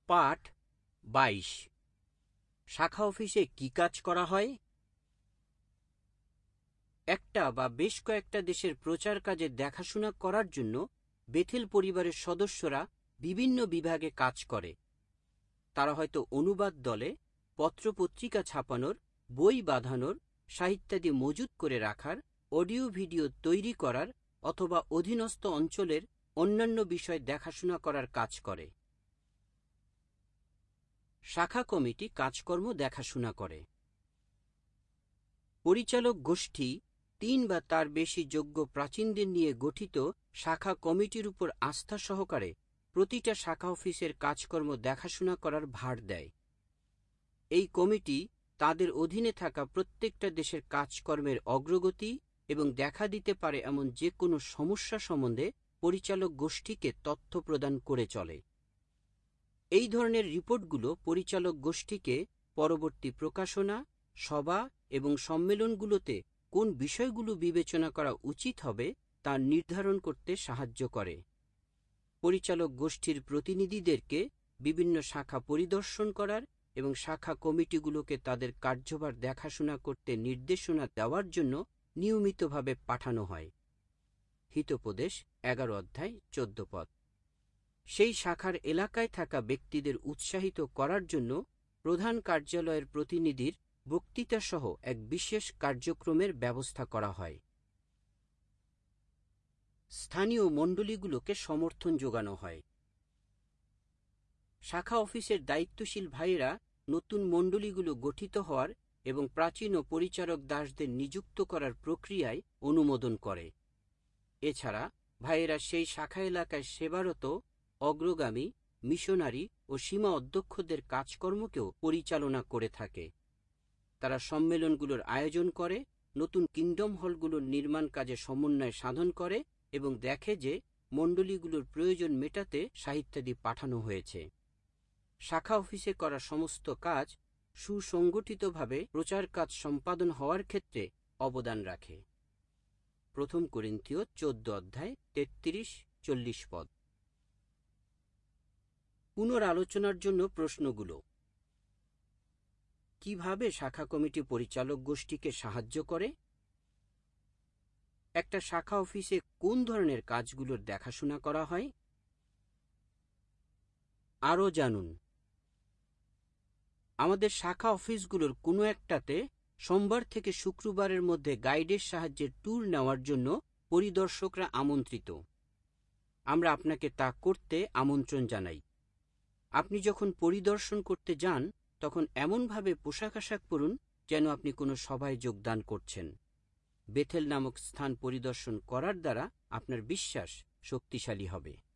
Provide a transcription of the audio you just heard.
পাঠ 22। শাখা অফিসে কি কাজ করা হয়? একটা বা বেশ কয়েকটা দেশের প্রচার কাজের দেখাশোনা করার জন্য বেথেল পরিবারের সদস্যরা বিভিন্ন বিভাগে কাজ করে। তারা হয়তো অনুবাদ দলে, পত্রপত্রিকা ছাপানোর, বই বাঁধানোর, সাহিত্যাদি মজুত করে রাখার, অডিও ভিডিও তৈরি করার অথবা অধীনস্থ অঞ্চলের অন্যান্য বিষয় দেখাশোনা করার কাজ করে। শাখা কমিটি কাজকর্ম দেখাশোনা করে। পরিচালক গোষ্ঠী ৩ বা তার বেশি যোগ্য প্রাচীনদের নিয়ে গঠিত শাখা কমিটির উপর আস্থা সহকারে প্রতিটা শাখা অফিসের কাজকর্ম দেখাশোনা করার ভার দেয়। এই কমিটি তাদের অধীনে থাকা প্রত্যেকটা দেশের কাজকর্মের অগ্রগতি এবং দেখা দিতে পারে এমন যে কোনো সমস্যা সম্বন্ধে পরিচালক গোষ্ঠীকে তথ্য প্রদান করে চলে। এই ধরনের রিপোর্টগুলো পরিচালক গোষ্ঠীকে পরবর্তী প্রকাশনা, সভা এবং সম্মেলনগুলোতে কোন বিষয়গুলো বিবেচনা করা উচিত হবে তা নির্ধারণ করতে সাহায্য করে। পরিচালক গোষ্ঠীর প্রতিনিধিদেরকে বিভিন্ন শাখা পরিদর্শন করার এবং শাখা কমিটিগুলোকে তাদের কার্যভার দেখাশোনা করতে নির্দেশনা দেওয়ার জন্য নিয়মিতভাবে পাঠানো হয়। হিতোপদেশ 11 অধ্যায় 14 পদ। সেই শাখার এলাকায় থাকা ব্যক্তিদের উৎসাহিত করার জন্য প্রধান কার্যালয়ের প্রতিনিধির বক্তৃতা সহ এক বিশেষ কার্যক্রমের ব্যবস্থা করা হয়। স্থানীয় মণ্ডলীগুলোকে সমর্থন যোগানো হয়। শাখা অফিসের দায়িত্বশীল ভাইয়েরা নতুন মণ্ডলীগুলো গঠিত হওয়ার এবং প্রাচীন ও পরিচারক দাসদের নিযুক্ত করার প্রক্রিয়ায় অনুমোদন করে। এছাড়া ভাইয়েরা সেই শাখা এলাকায় সেবারত অগ্রগামী, মিশনারি ও সীমা অধ্যক্ষদের কাজকর্মকেও পরিচালনা করে থাকে। তারা সম্মেলনগুলোর আয়োজন করে, নতুন কিংডম হলগুলোর নির্মাণ কাজে সমন্বয় সাধন করে এবং দেখে যে মণ্ডলীগুলোর প্রয়োজন মেটাতে সাহিত্যাদি পাঠানো হয়েছে। শাখা অফিসে করা সমস্ত কাজ সুসংগঠিতভাবে প্রচার কাজ সম্পাদন হওয়ার ক্ষেত্রে অবদান রাখে। প্রথম করিন্থীয় 14 অধ্যায় 33-40 পদ। পুনরালোচনার জন্য প্রশ্নগুলো: কিভাবে শাখা কমিটি পরিচালক গোষ্ঠীকে সাহায্য করে? একটা শাখা অফিসে কোন ধরনের কাজগুলোর দেখাশোনা করা হয়? আরও জানুন। আমাদের শাখা অফিসগুলোর কোনো একটাতে সোমবার থেকে শুক্রবারের মধ্যে গাইডের সাহায্যে ট্যুর নেওয়ার জন্য পরিদর্শকরা আমন্ত্রিত। আমরা আপনাকে তা করতে আমন্ত্রণ জানাই। আপনি যখন পরিদর্শন করতে যান তখন এমনভাবে পোশাক আশাক পরুন যেন আপনি কোনো সভায় যোগদান করছেন। বেথেল নামক স্থান পরিদর্শন করার দ্বারা আপনার বিশ্বাস শক্তিশালী হবে।